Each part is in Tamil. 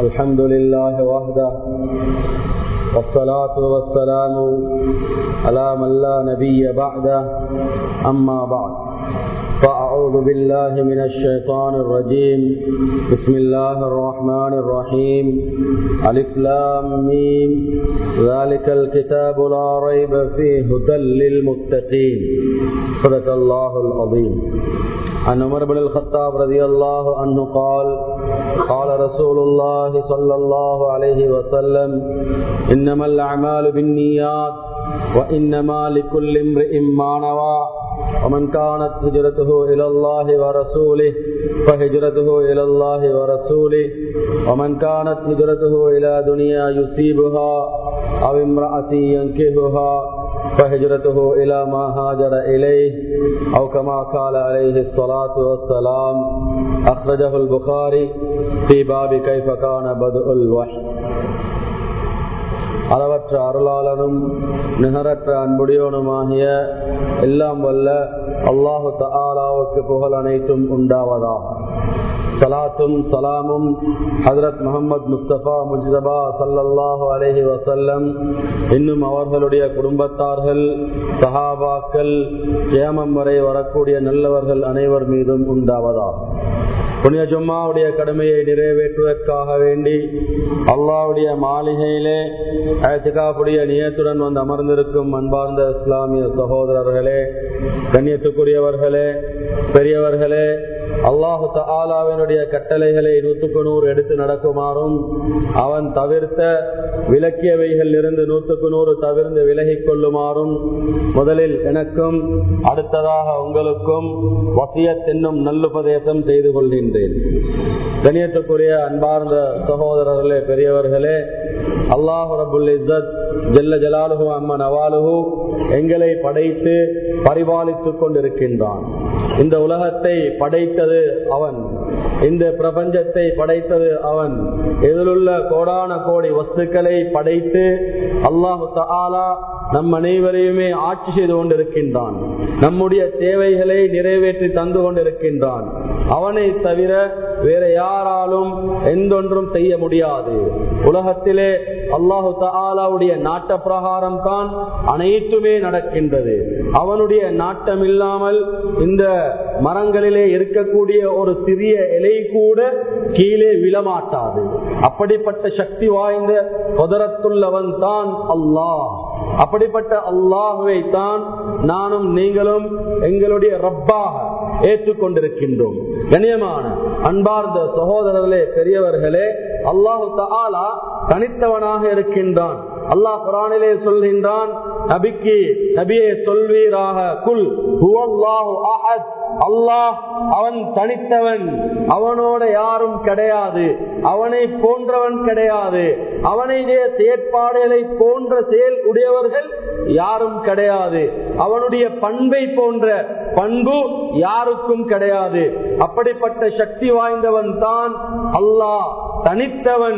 الحمد لله وحده والصلاة والسلام على من لا نبي بعده أما بعد فأعوذ بالله من الشيطان الرجيم بسم الله الرحمن الرحيم ألف لام ميم ذلك الكتاب لا ريب فيه هدى للمتقين صدق الله العظيم. عن عمر بن الخطاب رضي الله عنه قال قال رسول الله صلى الله عليه وسلم إنما الأعمال بالنيات وإنما لكل امرئ ما نوى ومن كانت هجرته إلى الله ورسوله فهجرته إلى الله ورسوله ومن كانت هجرته إلى دنيا يصيبها أو امرأة ينكحها فهجرته إلى ما هاجر إليه أو كما قال عليه الصلاة والسلام. أخرجه البخاري في باب كيف كان بدء الوحي. அளவற்ற அருளாளனும் நிகரற்ற அன்புடையோனுமாகிய எல்லாம் வல்ல அல்லாஹு தஆலாவுக்கு புகழ் அனைத்தும் உண்டாவதாக. சலாத்தும் சலாமும் ஹஜ்ரத் முஹம்மது முஸ்தபா முஜ்தபா ஸல்லல்லாஹு அலைஹி வஸல்லம் இன்னும் அவர்களுடைய குடும்பத்தார்கள், சஹாபாக்கள், கியாமம் வரை வரக்கூடிய நல்லவர்கள் அனைவர் மீதும் உண்டாவதாக. புனித ஜும்மாவுடைய கடமையை நிறைவேற்றுவதற்காக வேண்டி அல்லாஹ்வுடைய மாளிகையிலே இஅ்திகாஃபுடைய நியத்துடன் வந்து அமர்ந்திருக்கும் அன்பார்ந்த இஸ்லாமிய சகோதரர்களே, கண்ணியத்துக்குரியவர்களே, பெரியவர்களே, அல்லாஹு தஆலாவினுடைய கட்டளைகளை 100% எடுத்து நடக்குமாறும் அவன் தவிர்த்த விலக்கியவைகள் இருந்து 100% தவிர்த்து விலகிக் கொள்ளுமாறும் முதலில் எனக்கும் அடுத்ததாக உங்களுக்கும் வசியத் என்னும் நல்லுபதேசம் செய்து கொள்கின்றேன். கண்ணியத்துக்குரிய அன்பார்ந்த சகோதரர்களே, பெரியவர்களே, அல்லாஹ் ரப்புல் இஸ்ஸத் ஜல்ல ஜலாலுஹு அம்ம நவாலுஹு எங்களை படைத்து பரிபாலித்துக் கொண்டிருக்கின்றான். இந்த உலகத்தை படைத்தது அவன், இந்த பிரபஞ்சத்தை படைத்தது அவன். இதிலுள்ள கோடான கோடி வஸ்துக்களை படைத்து அல்லாஹு தஆலா நம் அனைவரையுமே ஆட்சி செய்து கொண்டிருக்கின்றான். நம்முடைய தேவைகளை நிறைவேற்றி தந்து கொண்டிருக்கின்றான். அவனை தவிர வேற யாராலும் எந்தொன்றும் செய்ய முடியாது. உலகத்திலே அல்லாஹு தஆலாவுடைய நாட்ட பிரகாரம் தான் அனைத்துமே நடக்கின்றது. அவனுடைய நாட்டம் இல்லாமல் இந்த மரங்களிலே இருக்கக்கூடிய ஒரு சிறிய இலை கூட கீழே விழமாட்டாது. அப்படிப்பட்ட சக்தி வாய்ந்த குதரத்துள்ளவன் தான் அல்லாஹ். அப்படிப்பட்ட அல்லாஹுவை தான் நானும் நீங்களும் எங்களுடைய ரப்பாக ஏற்றுக்கொண்டிருக்கின்றோம். கண்ணியமான அன்பார்ந்த சகோதரர்களே, பெரியவர்களே, அல்லாஹு தஆலா தனித்தவனாக இருக்கின்றான். அல்லாஹ் குர்ஆனிலே சொல்கின்றான், நபியே சொல்வீராக, குல் ஹுவல்லாஹு அஹத், அல்லாஹ் அவன் தனித்தவன், அவனோட யாரும் கிடையாது, அவனை போன்றவன் கிடையாது, அவனுடைய செயற்பாடுகளை போன்ற செயல் உடையவர்கள் யாரும் கிடையாது, அவனுடைய பண்பை போன்ற பண்பு யாருக்கும் கிடையாது. அப்படிப்பட்ட சக்தி வாய்ந்தவன் தான் அல்லாஹ், தனித்தவன்.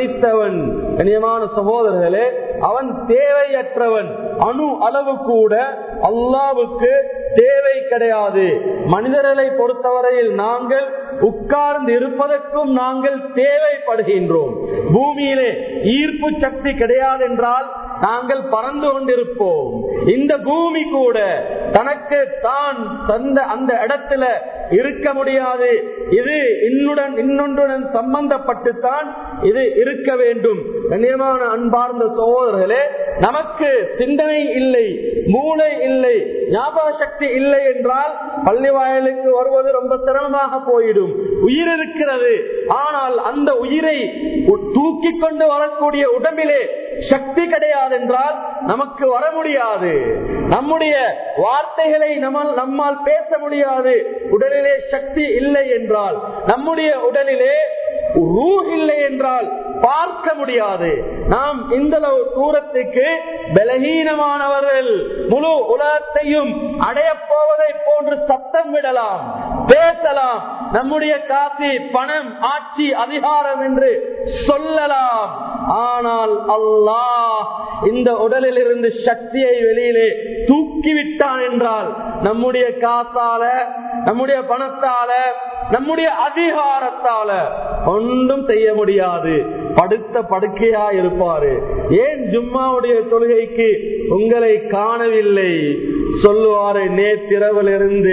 கண்ணியமான சகோதரர்களே, அவன் தேவையற்றவன். அணு அளவு கூட அல்லாஹ்வுக்கு தேவை கிடையாது. மனிதர்களை பொறுத்தவரையில் நாங்கள் உட்கார்ந்து இருப்பதற்கும் நாங்கள் தேவைப்படுகின்றோம். பூமியிலே ஈர்ப்பு சக்தி கிடையாது என்றால் நாங்கள் பறந்து கொண்டிருப்போம். இந்த பூமி கூட தனக்கு தான் தந்த அந்த இடத்துல இருக்க முடியாது. இது இன்னொன்றுடன் சம்பந்தப்பட்டுத்தான் இது இருக்க வேண்டும். கண்ணியமான அன்பார்ந்த சகோதரர்களே, நமக்கு சிந்தனை இல்லை, மூளை இல்லை, ஞாபக சக்தி இல்லை என்றால் பள்ளி வாயிலுக்கு வருவது ரொம்ப சிரமமாக போயிடும். உயிர் இருக்கிறது, ஆனால் அந்த உயிரை தூக்கி கொண்டு வரக்கூடிய உடம்பிலே சக்தி கிடையாது என்றால் நமக்கு வர முடியாது. நம்முடைய வார்த்தைகளை நம்மால் பேச முடியாது. உடலிலே சக்தி இல்லை என்றால், நம்முடைய உடலிலே ரூஹ் இல்லை என்றால் பார்க்க முடியாது. நாம் இந்த தூரத்துக்கு பலகீனமானவர்கள். முழு உலகத்தையும் அடைய போவதை போன்று சத்தம் விடலாம், பேசலாம், நம்முடைய காசு பணம் ஆட்சி அதிகாரம் என்று சொல்லலாம். ஆனால் அல்லாஹ் இந்த உடலில் இருந்து சக்தியை வெளியிலே தூக்கிவிட்டான் என்றால் நம்முடைய காசால, நம்முடைய பணத்தால, நம்முடைய அதிகாரத்தால ஒன்றும் செய்ய முடியாது. படுத்த படுக்கையா இருப்பாரு. ஏன் ஜும்மாவுடைய தொழுகைக்கு உங்களை காணவில்லை சொல்லுவாரு, நேற்றிரவிலிருந்து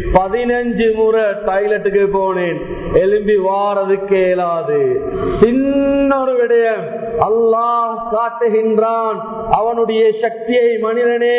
15 முறை டாய்லெட்டுக்கு போனேன், எலும்பி வாரதுக்கு இயலாது. சின்ன ஒரு விடயம் அல்லாஹ் காட்டுகின்றான் அவனுடைய சக்தியை. மனிதனே,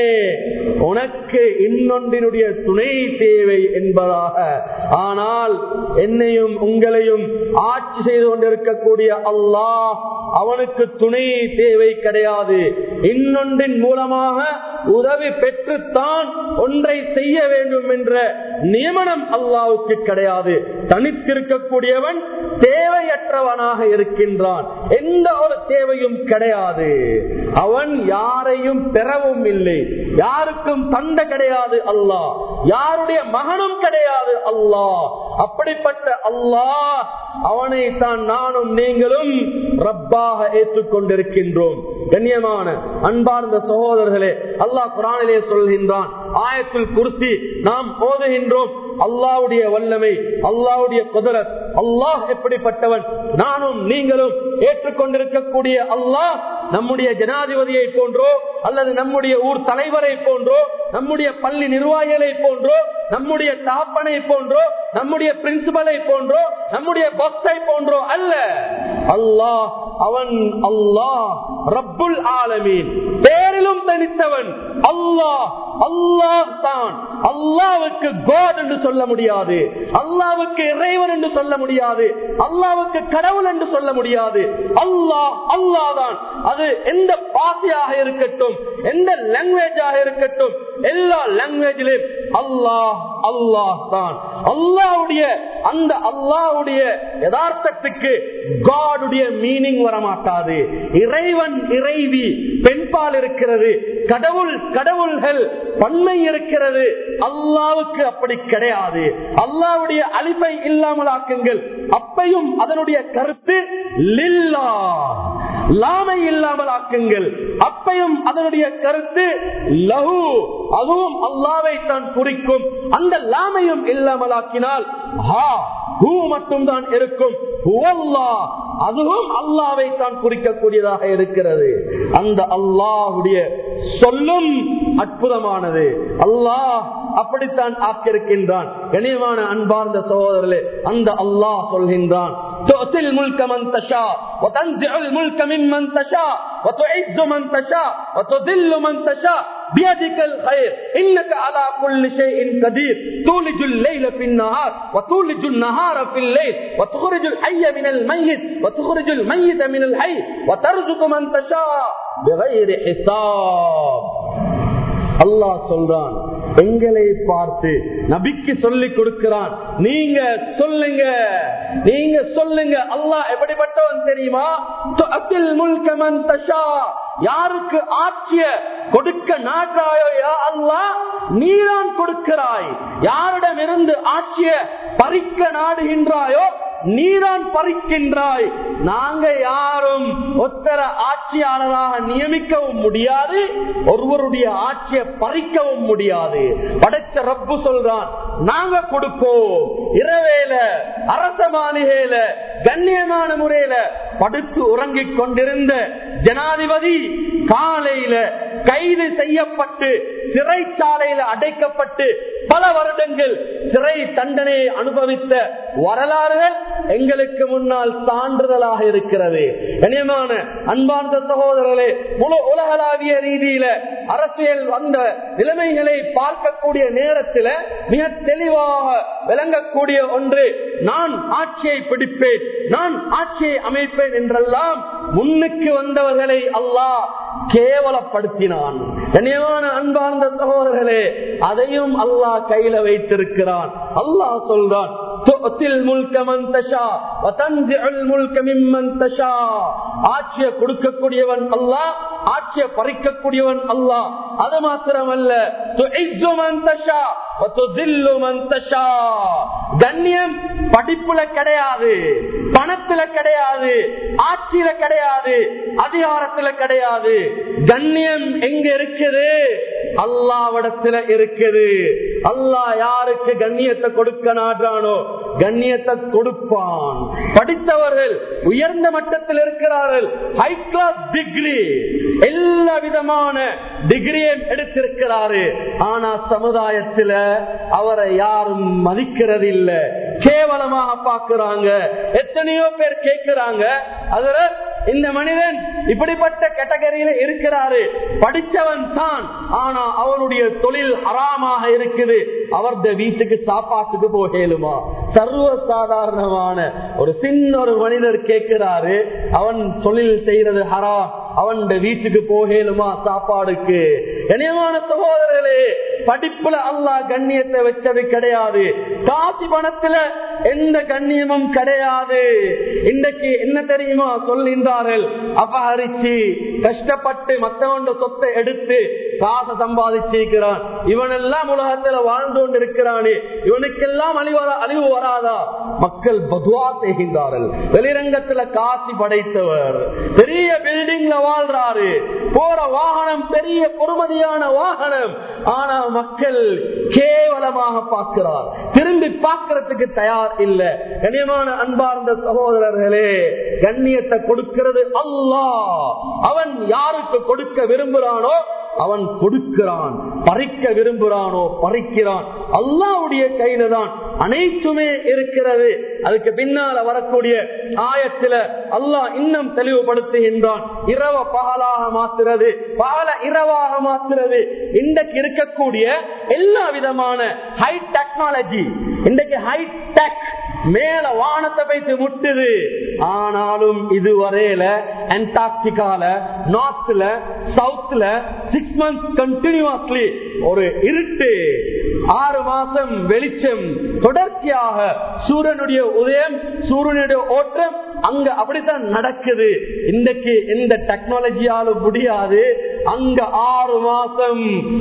உனக்கு இன்னொன்றினுடைய துணை தேவை என்பதாக. ஆனால் என்னையும் உங்களையும் ஆட்சி செய்து கொண்டிருக்கக்கூடிய அல்லாஹ், அவனுக்கு துணை தேவை கிடையாது. இன்னொன்றின் மூலமாக உதவி பெற்றுத்தான் ஒன்றை செய்ய வேண்டும் என்ற நியமனம் அல்லாஹ்வுக்கு கிடையாது. தனித்திருக்கக்கூடியவன் தேவையற்றவனாக இருக்கின்றான். எந்த ஒரு தேவையும் கிடையாது. அவன் யாரையும் பெறவும் இல்லை, யாருக்கும் தந்த கிடையாது அல்லாஹ், யாருடைய மகனும் கிடையாது அல்லாஹ். அப்படிப்பட்ட அல்லாஹ், அவனை தான் நானும் நீங்களும் ரப்பாக ஏற்றுக்கொண்டிருக்கின்றோம். கண்ணியமான அன்பார்ந்த சகோதரர்களே, அல்லாஹ் குர்ஆனிலே சொல்கின்றான், ஆயத்துல் குர்சி நாம் ஓதுகின்றோம். அல்லாஹ்வுடைய வல்லமை, அல்லாஹ்வுடைய குதரத், அல்லாஹ் எப்படிப்பட்டவன் நானும் நீங்களும் ஏற்றுக்கொண்டிருக்கக்கூடிய அல்லாஹ் நம்முடைய ஜனாதிபதியை போன்றோ அல்லது நம்முடைய ஊர் தலைவரை போன்றோ, நம்முடைய பள்ளி நிர்வாகிகளை போன்றோ, நம்முடைய தாப்பனை போன்றோ, நம்முடைய பிரின்சிபலை போன்றோ, நம்முடைய பாஸை போன்றோ அல்ல. அல்லாஹ் அவன் அல்லாஹ் ரப்புல் ஆலமீன், பேரிலும் தனித்தவன் அல்லாஹ். அல்லாஹ் தான். அல்லாஹ்வுக்கு காட் என்று சொல்ல முடியாது, அல்லாஹ்வுக்கு இறைவன் என்று சொல்ல முடியாது, அல்லாஹ்வுக்கு கடவுள் என்று சொல்ல முடியாது. அல்லாஹ் அல்லாஹ் தான். அது எந்த பாஷையாக இருக்கட்டும், எந்த லாங்குவேஜாக இருக்கட்டும், எல்லா லாங்குவேஜிலும் அல்லாஹ் அல்லாஹ் தான். அல்லாஹ்வுடைய அந்த அல்லாஹ்வுடைய யதார்த்தத்துக்கு காடுடைய மீனிங் வரமாட்டாது. இறைவன் இறைவி பெண்பால் இருக்கிறது, கடவுள் கடவுள்கள் பன்மை இருக்கிறது. அல்லாஹ்வுக்கு அப்படி கிடையாது. அல்லாஹ்வுடைய அலிஃபை இல்லாமல் ஆக்குங்கள், அப்பையும் அதனுடைய கருத்து லில்லாஹ். லாமை இல்லாமல் ஆக்குங்கள், அப்பையும் அதனுடைய கருத்து லஹு, அதுவும் அல்லாஹ்வை தான் குறிக்கும். அந்த லாமையும் இல்லாமல் ஆக்கினால் ஹா ஹூ மட்டும் தான் இருக்கும். ஹுவல்லாஹ், அதுவும் அல்லாஹ்வை தான் குறிக்கக்கூடியதாக இருக்கிறது. அந்த அல்லாஹ்வுடைய சொல்லும் அற்புதமானது. அல்லாஹ் அப்படித்தான் ஆக்கியிருக்கின்றான். கனியமான அன்பார்ந்த சகோதரர்களே, அந்த அல்லாஹ் சொல்கின்றான், துஅத்தில் முல்க மன் தஷா வ தன்ஸிஉல் முல்க மிம்மன் தஷா வ துஇஸ்ஸு மன் தஷா வ துதில்லு மன் தஷா பியதிகல் கைர் இன்னக அலா குல்லி ஷைஇன் கதீர் தூலிஜுல் லைல ஃபின் நஹார் வ தூலிஜுன் நஹார ஃபில் லைல் வ துக்ரிஜுல் ஹய்ய மினல் மய்யித் வ துக்ரிஜுல் மய்யித மினல் ஹய் வ தர்ஸுகு மன் தஷா பிகைரி ஹிசாப். அல்லாஹ் சொல்றான், எங்களை பார்த்து நபிக்கு சொல்லிக் கொடுக்கிறான், நீங்க சொல்லுங்க, நீங்க சொல்லுங்க. அல்லாஹ் எப்படிப்பட்டவன் தெரியுமா? துஅத்தில் முல்க மன் தஷா, யாருக்கு ஆட்சிய கொடுக்க நாட்டாயோ யா அல்லாஹ் நீதான் கொடுக்கிறாய். யாரிடமிருந்து ஆட்சிய பறிக்க நாடுகின்றாயோ நீதான் பறிக்கின்றாய். நாங்க யாரும் ஒத்தர ஆட்சியாளராக நியமிக்கவும் முடியாது, ஒருவருடைய ஆட்சியை பறிக்கவும் முடியாது. படைச்ச ரப்பு சொல்றான், நாங்க கொடுப்போம். இரவேல அரச மாளிகையில கண்ணியமான முறையில படுத்து உறங்கிக் கொண்டிருந்த ஜனாதிபதி காலையில கைது செய்யப்பட்டு சிறைச்சாலையில அடைக்கப்பட்டு பல வருடங்கள் சிறை தண்டனை அனுபவித்த வரலாறுகள் எங்களுக்கு முன்னால் சான்றிதழாக இருக்கிறது. கண்ணியமான அன்பார்ந்த சகோதரர்களே, முழு உலகளாவிய ரீதியில அரசியல் வந்த நிலைமைகளை பார்க்கக்கூடிய நேரத்தில் மிக தெளிவாக விளங்கக்கூடிய ஒன்று, நான் ஆட்சியை பிடிப்பேன், நான் ஆட்சியை அமைப்பேன் என்றெல்லாம் முன்னுக்கு வந்தவர்களை அல்லாஹ் கேவலப்படுத்தினான். கண்ணியமான அன்பார்ந்த சகோதரர்களே, அதையும் அல்லாஹ் கையில வைத்திருக்கிறான். அல்லாஹ் சொல்றான், ஆட்சியை கொடுக்கக்கூடியவன் அல்லாஹ், ஆட்சியை பறிக்கக்கூடியவன் அல்லாஹ். அது மாத்திரமல்ல, கண்ணியம் படிப்புல கிடையாது, பணத்துல கிடையாது, ஆட்சியில கிடையாது, அதிகாரத்துல கிடையாது. கண்ணியம் எங்க இருக்குது? அல்லாஹ்விடத்துல இருக்குது. அல்லாஹ் யாருக்கு கண்ணியத்தை கொடுக்க நாடுறானோ கண்ணியத்தை கொடுப்பான். படித்தவர்கள் உயர்ந்த மட்டத்தில் இருக்கிறார்கள், ஹை கிளாஸ் டிகிரி, எல்லா விதமான டிகிரியும் எடுத்திருக்கிறாரு. ஆனா சமுதாயத்துல அவரை யாரும் மதிக்கிறது இல்ல, கேவலமாக பார்க்கிறாங்க. எத்தனையோ பேர் கேட்கிறாங்க, அதுல இந்த மனிதன் இப்படிப்பட்ட கேட்டகரியில இருக்கிறாரு, படித்தவன் தான், ஆனா அவனுடைய தொழில் ஹராமாக இருக்குது, அவரது வீட்டுக்கு சாப்பாட்டுக்கு போகலுமா? சர்வ சாதாரணமான ஒரு சின்ன ஒரு மனிதர் கேட்கிறாரு, அவன் தொழில் செய்யறது ஹராம், அவன் வீட்டுக்கு போகலுமா சாப்பாடுக்கு? கண்ணியமான சகோதரர்களே, படிப்புல அல்லாஹ் கண்ணியத்தை வச்சது கிடையாது, காசி பணத்துல எந்த கண்ணியமும் கிடையாது. இன்றைக்கு என்ன தெரியுமா சொல்கின்றார்கள்? அபகரிச்சு கஷ்டப்பட்டு மற்றவன் சொத்தை எடுத்து காசை சம்பாதிச்சிருக்கிறான், இவனெல்லாம் உலகத்துல வாழ்ந்து கொண்டு இருக்கிறானே, இவனுக்கெல்லாம் அழிவு வராதா? மக்கள் பதுவா செய்கின்றார்கள். வெளிரங்கத்துல காசி படைத்தவர் பெரிய பில்டிங்ல வாழ்றாரு, போற வாகனம் பெரிய பொறுமதியான வாகனம், ஆனா மக்கள் கேவலமாக பார்க்கிறார், திரும்பி பார்க்கிறதுக்கு தயார் இல்ல. கண்ணியமான அன்பார்ந்த சகோதரர்களே, கண்ணியத்தை கொடுக்கிறது அல்லாஹ். அவன் யாருக்கு கொடுக்க விரும்புகிறானோ அவன் கொடுக்கிறான், பறிக்க விரும்புகிறானோ பறிக்கிறான். அல்லாஹ்வுடைய கையில தான் அனைத்துமே இருக்கிறது. அதுக்கு பின்னால வரக்கூடிய ஆயத்துல அல்லாஹ் இன்னும் தெளிவுபடுத்துகின்றான். இரவ பகலாக மாத்துறது, பகல இரவாக மாத்துறது. இன்றைக்கு இருக்கக்கூடிய எல்லா விதமான ஹை டெக்னாலஜி, இன்றைக்கு ஹை டெக் மேல வானத்தை வைத்து முட்டுது. ஆனாலும் இதுவரையில அண்டார்டிகால, நார்த்ல, சவுத்ல 6 months கண்டினியூஸ்லி ஒரு இருட்டு, 6 மாசம் வெளிச்சம், தொடர்ச்சியாக சூரியனுடைய உதயம், சூரியனுடைய ஓட்டம் அங்க அப்படித்தான் நடக்குது. இன்றைக்கு எந்த டெக்னாலஜியாலும் முடியாது. அங்க 6 மாசம்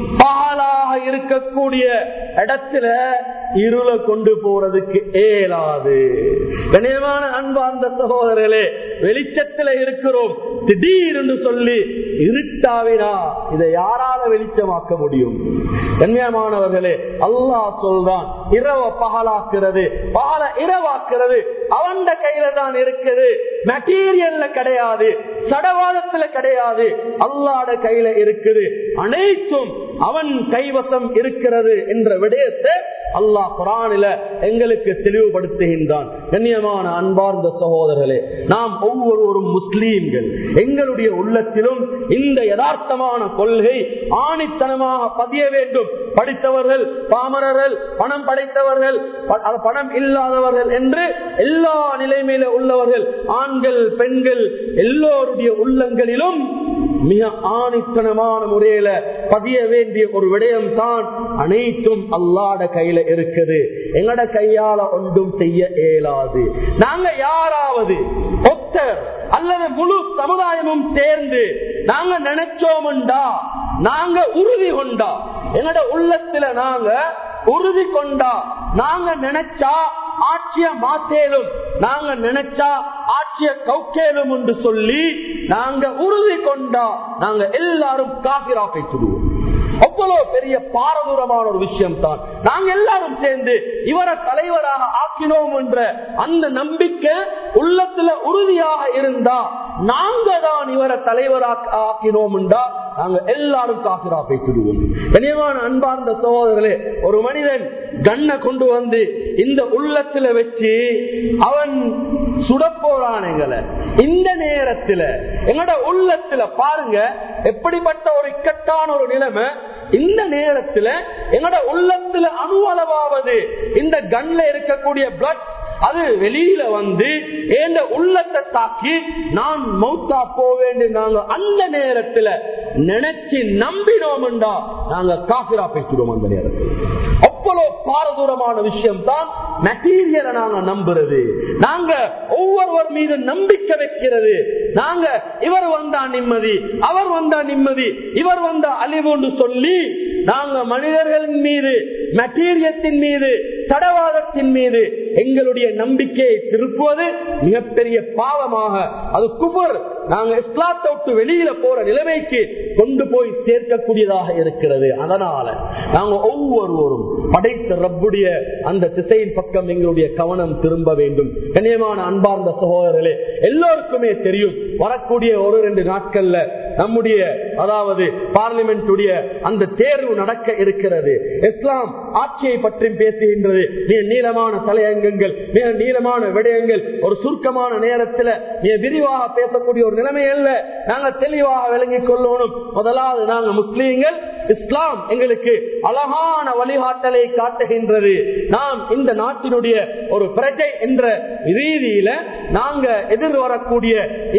பாலாக இருக்கக்கூடிய இடத்துல இருள கொண்டு போறதுக்கு ஏலாது. கண்ணியமான அன்பார்ந்த சகோதரர்களே, வெளிச்சத்துல இருக்கிறோம், திடீர்னு சொல்லி இருட்டாவினா இதை யாரால வெளிச்சமாக்க முடியும்? கண்ணியமானவர்களே, அல்லாஹ் சொல்றான், இரவ பகலாக்குறது, பகல இரவாக்குறது அவன் கையில தான் இருக்குது. மெட்டீரியல்ல கிடையாது, சடவாதத்துல கிடையாது, அல்லாஹ்ட கையில இருக்குது. அனைத்தும் அவன் கைவசம் இருக்கிறது என்ற விடயத்தை அல்லாஹ் குர்ஆனில எங்களுக்கு தெளிவுபடுத்துகின்றான். கண்ணியமான அன்பார்ந்த சகோதரர்களே, நாம் ஒவ்வொருவரும் முஸ்லீம்கள். எங்களுடைய உள்ளத்திலும் இந்த யதார்த்தமான கொள்கை ஆணித்தனமாக பதிய வேண்டும். படித்தவர்கள், பாமரர்கள், பணம் படைத்தவர்கள், பணம் இல்லாதவர்கள் என்று எல்லா நிலைமையில உள்ளவர்கள், ஆண்கள் பெண்கள் எல்லோருடைய உள்ளங்களிலும் மிக ஆணித்தனமான முறையில பதிய வேண்டிய ஒரு விடயம் தான், அனைத்தும் அல்லாஹ்ட கையில இருக்குது. எங்கட கையால ஒன்றும் செய்ய இயலாது. நாங்க யாராவது ஒத்தர் அல்லது முழு சமுதாயமும் சேர்ந்து நாங்க நினைச்சோம்டா, நாங்க உறுதி கொண்டா, எங்கட உள்ளத்துல நாங்க உறுதி கொண்டா, நாங்க நினைச்சா ஆட்சிய மாத்தேலும், நாங்க நினைச்சா ஆட்சிய கவுக்கேலும் என்று சொல்லி நாங்க உறுதி கொண்டா, நாங்க எல்லாரும் காபிரா பேசிடுவோம். அவ்வளவு பெரிய பாரதூரமான ஒரு விஷயம் தான். நாங்க எல்லாரும் சேர்ந்து இவரை தலைவராக ஆக்கினோம் என்ற அந்த நம்பிக்கை உள்ளத்துல உறுதியாக இருந்தா, நாங்க தான் இவரை தலைவராக ஆக்கினோம் என்றா நாங்க எல்லாரும் காபிரா பேசிடுவோம். கனியமான அன்பார்ந்த சகோதரர்களே, ஒரு மனிதன் கண்ணை கொண்டு வந்து இந்த உள்ளத்துல வச்சு அவன் சுடப்போறான் எங்களை. இந்த நேரத்துல எங்கட உள்ளத்துல பாருங்க எப்படிப்பட்ட ஒரு இக்கட்டான ஒரு நிலைமை. இந்த நேரத்துல எங்கட உள்ளத்துல அணுவளவாவது இந்த கண்ல இருக்கக்கூடிய பிளட் அது வெளியில வந்து எந்த உள்ளத்தை தாக்கி நான் மௌத்தா போவேன் நாங்க அந்த நேரத்துல நினைச்சு நம்பினோம்டா நாங்க காபிரா பேசிடுவோம். அந்த நேரத்தில் அவ்வளவு பாரதூரமான விஷயம் தான் மெட்டீரியலை நாங்க நம்புறது, நாங்க ஒவ்வொருவர் மீது நம்பிக்கை வைக்கிறது. நாங்க இவர் வந்தா நிம்மதி, அவர் வந்தா நிம்மதி, இவர் வந்தா அழிவுன்னு சொல்லி நாங்க மனிதர்களின் மீது மெட்டீரியத்தின் மீது, தடவாதத்தின் மீது எங்களுடைய நம்பிக்கையை திருப்புவது மிகப்பெரிய பாவமாக, அது குஃபர், நாங்க இஸ்லாத்தை விட்டு வெளியில போற நிலைமைக்கு கொண்டு போய் சேர்க்கக்கூடியதாக இருக்கிறது. அதனால நாங்க ஒவ்வொருவரும் படைத்த ரப்புடைய அந்த திசையின் பக்கம் எங்களுடைய கவனம் திரும்ப வேண்டும். கண்ணியமான அன்பார்ந்த சகோதரர்களே, எல்லோருக்குமே தெரியும், வரக்கூடிய 1-2 நாட்கள்ல நம்முடைய அதாவது பார்லிமெண்டுடைய அந்த தேர்வு நடக்க இருக்கிறது. இஸ்லாம் ஆட்சியை பற்றி பேசுகின்றது. மிக நீளமான தலையங்கங்கள், மிக நீளமான விடயங்கள் ஒரு சுருக்கமான நேரத்தில் மிக விரிவாக பேசக்கூடிய ஒரு நிலைமை அல்ல. நாங்கள் தெளிவாக விளங்கிக் கொள்ளணும். முதலாவது, நாங்கள் முஸ்லீம்கள், இஸ்லாம் எங்களுக்கு அழகான வழிகாட்டலை காட்டுகின்றது. நாம் இந்த நாட்டினுடைய ஒரு பிரஜை என்ற ரீதியில நாங்க எதிர்வரக்கூடிய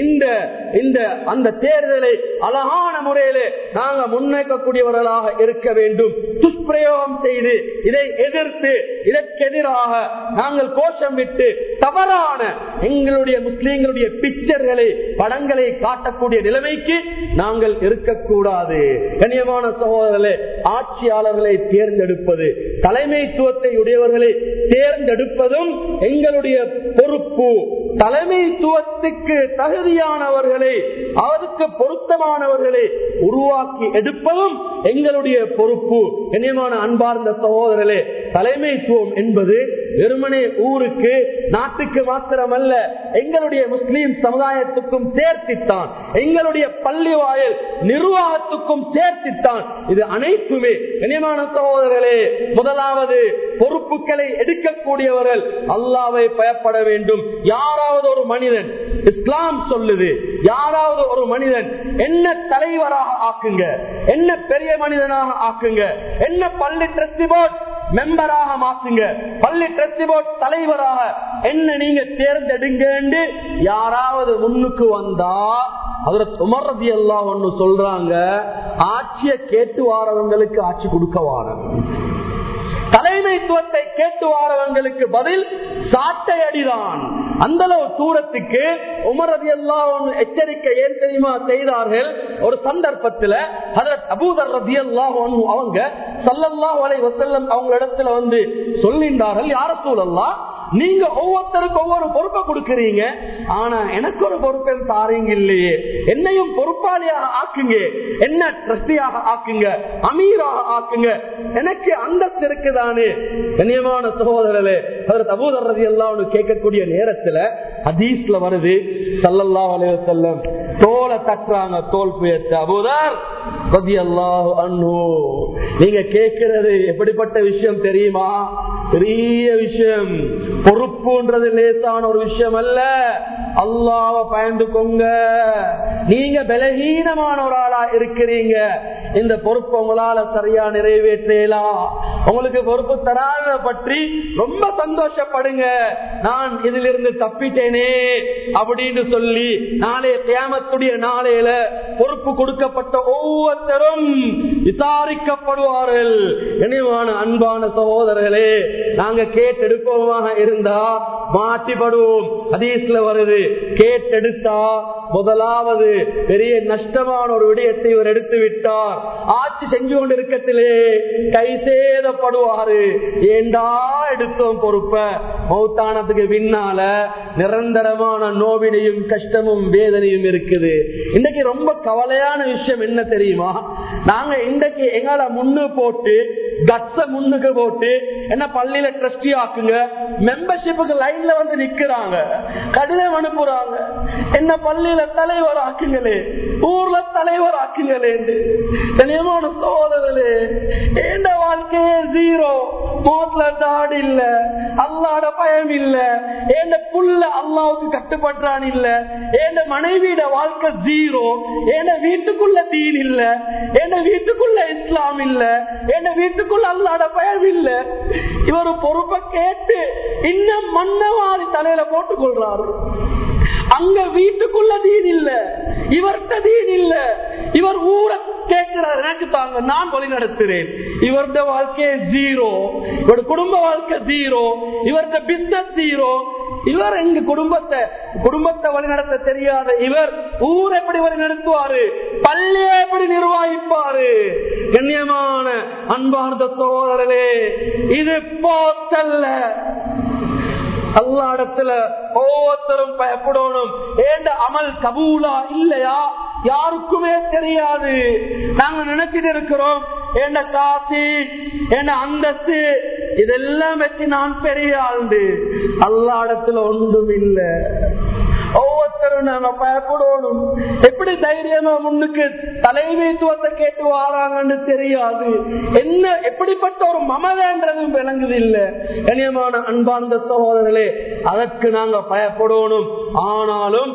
இந்த அந்த தேர்தலை அழகான முறையிலே நாங்க முன்வைக்கக்கூடியவர்களாக இருக்க வேண்டும். துஷ்பிரயோகம் செய்து இதை எதிர்த்து இதற்கெதிராக நாங்கள் கோஷம் விட்டு தவறான எங்களுடைய முஸ்லீம்களுடைய பிக்சர்களை, படங்களை காட்டக்கூடிய நிலைமைக்கு நாங்கள் இருக்கக்கூடாது. கண்ணியமான சகோதரர்களே, ஆட்சியாளர்களை தேர்ந்தெடுப்பது, தலைமைத்துவத்தை உடையவர்களை தேர்ந்தெடுப்பதும் எங்களுடைய பொறுப்பு. தலைமைத்துவத்துக்கு தகுதியானவர்களை, அவருக்கு பொருத்தமானவர்களை உருவாக்கி எடுப்பதும் எங்களுடைய பொறுப்பு. கண்ணியமான அன்பார்ந்த சகோதரர்களே, தலைமைத்துவம் என்பது வெறுமனே ஊருக்கு, நாட்டுக்கு மாத்திரமல்ல, எங்களுடைய முஸ்லீம் சமுதாயத்துக்கும் சேர்த்தித்தான், எங்களுடைய பள்ளி வாயில் நிர்வாகத்துக்கும் சேர்த்தித்தான். இது அனைத்துமே கண்ணியமான சகோதரர்களே, முதலாவது பொறுப்புகளை எடுக்கக்கூடியவர்கள் அல்லாஹ்வை பயப்பட வேண்டும். யாராவது ஒரு மனிதன், இஸ்லாம் சொல்லுது, யாராவது ஒரு மனிதன் என்ன தலைவராக ஆக்குங்க, என்ன பெரிய மனிதனாக ஆக்குங்க, என்ன பள்ளி ட்ரஸ்டி போர்ட் மெம்பராக மாத்துங்க, பள்ளி ட்ரஸ்டி போர்ட் தலைவராக என்ன நீங்க தேர்ந்தெடுங்க என்று யாராவது முன்னுக்கு வந்தா, ஹஜ்ரத் உமர் ரலியல்லாஹு அன்ஹு சொல்றாங்க, ஆட்சியை கேட்டு வாரவங்களுக்கு ஆட்சி கொடுக்க வாரம், தலைமைத்துவத்தை கேட்டு வாரவங்களுக்கு பதில் சாட்டை அடிதான். அந்த அளவு தூரத்துக்கு உமர் ரலியல்லாஹு அன்ஹு எச்சரிக்கை ஏன் தெரியுமா செய்தார்கள்? ஒரு சந்தர்ப்பத்தில் ஹஜ்ரத் அபூதர் ரலியல்லாஹு அன்ஹு அவங்க ஸல்லல்லாஹு அலைஹி வஸல்லம் அவங்க இடத்துல வந்து சொல்லினார்கள், யா ரசூலல்லாஹ், நீங்க ஒவ்வொருத்தருக்கு ஒவ்வொரு பொறுப்பை கொடுக்கறீங்க, ஆனா எனக்கு ஒரு பொறுப்பை தாரீங்க இல்லையே, என்னையும் பொறுப்பாளியாக ஆக்குங்க, என்ன ட்ரஸ்டியாக ஆக்குங்க, அமீராக ஆக்குங்க, எனக்கு அந்தஸ்து இருக்குதானே. கண்ணியமான சகோதரர்களே, ஹஜ்ரத் அபூதர் ரலியல்லாஹு அன்ஹு கேட்கக்கூடிய நேரத்துல ஹதீஸ்ல வருது, ஸல்லல்லாஹு அலைஹி வஸல்லம் தோலை தட்டுறாங்க, தோல் புயத்த, அபூதர் ரலியல்லாஹு அன்ஹு, நீங்க கேட்கிறது எப்படிப்பட்ட விஷயம் தெரியுமா? பெரிய விஷயம். பொறுப்புன்றது லேசான ஒரு விஷயம் அல்ல. அல்லாஹ்வை பயந்துக்கோங்க. நீங்க பலகீனமான ஒரு ஆளா இருக்கிறீங்க, இந்த பொறுப்பு உங்களால சரியா நிறைவேற்றலாம். உங்களுக்கு பொறுப்பு தராத பற்றி ரொம்ப சந்தோஷப்படுங்க, நான் இதிலிருந்து தப்பிட்டேனே அப்படின்னு சொல்லி நாளைய கியாமத்துடைய நாளையில பொறுப்பு கொடுக்கப்பட்ட ஒவ்வொருத்தரும் விசாரிக்கப்படுவார்கள். இனிவான அன்பான சகோதரர்களே, நாங்க கேட்டெடுப்போமாக இருந்தா மாட்டிப்படுவோம். ஹதீஸ்ல வருது, கேட்டெடுத்தா முதலாவது பெரிய நஷ்டமான ஒரு விடயத்தை இவர் எடுத்து விட்டார். ஆட்சி செஞ்சு கொண்டிருக்கத்திலே கை சேதப்படுவாரு. ஏண்டா எடுத்தோம் பொறுப்ப? மௌத்தானத்துக்கு பின்னால நிரந்தரமான நோவினையும் கஷ்டமும் வேதனையும் இருக்குது. இன்றைக்கு ரொம்ப கவலையான விஷயம் என்ன தெரியுமா? நாங்க இன்றைக்கு எங்களை முன்னு போட்டு, கட்ஸ முன்னுக்கு போட்டு, என்ன பள்ளியில ட்ரஸ்டி ஆக்குங்க, மெம்பர்ஷிப்புக்கு லைன்ல வந்து நிக்கிறாங்க, கடிதம் அனுப்புறாங்க, என்ன பள்ளியில தலைவர் ஆக்குங்களே, ஊர்ல தலைவர் ஆக்குங்களே. கனியமான சோதரே, எந்த வாழ்க்கையே ஜீரோ, மோட்ல தாடி இல்ல, அல்லாட பயம் இல்ல, எந்த புள்ள அல்லாவுக்கு கட்டுப்பட்டான் இல்ல, எந்த மனைவியோட வாழ்க்கை ஜீரோ, எந்த வீட்டுக்குள்ள தீன் இல்ல, எந்த வீட்டுக்குள்ள இஸ்லாம் இல்ல, எந்த வீட்டுக்குள்ள அல்லாட பயம் இல்ல. இவர் பொறுப்பை கேட்டு இன்னும் மன்னவாதி தலையில போட்டுக் கொள்றாரு. அங்க வீட்டுக்குள்ள தீன் இல்ல, இவர்கிட்ட தீன் இல்ல, இவர் ஊரை கேட்கிறார், எனக்கு தாங்க, நான் வழி நடத்துறேன். இவருடைய வாழ்க்கையே ஜீரோ, இவருடைய குடும்ப வாழ்க்கை ஜீரோ, இவருடைய பிசினஸ் ஜீரோ, இவர் எங்க குடும்பத்தை வழிநடத்த தெரியாத இவர் ஊர் எப்படி வழி நடத்துவாரு, பள்ளியை எப்படி நிர்வகிப்பாரு? கண்ணியமான அன்பார்ந்த சகோதரரே, இது போத்தல்ல. அல்லாஹ் இடத்துல ஒவ்வொருத்தரும் பயப்படணும். ஏண்ட அமல் கபூலா இல்லையா யாருக்குமே தெரியாது. நாங்க நினைச்சிட்டு இருக்கிறோம் என்ன காசி என்ன அந்தஸ்து இதெல்லாம் வச்சு நான் பெரிய ஆண்டு. அல்லாஹ் இடத்துல ஒன்றும் இல்லை. ஒவ்வொருத்தரும் நாங்க பயப்படணும். எப்படி தைரியமா முன்னுக்கு தலைமைத்துவத்தை கேட்டு வாராங்கன்னு தெரியாது. என்ன எப்படிப்பட்ட ஒரு மமதன்றதும் விளங்குது இல்ல. கண்ணியமான அன்பார்ந்த சகோதரர்களே, அதற்கு நாங்க பயப்படணும். ஆனாலும்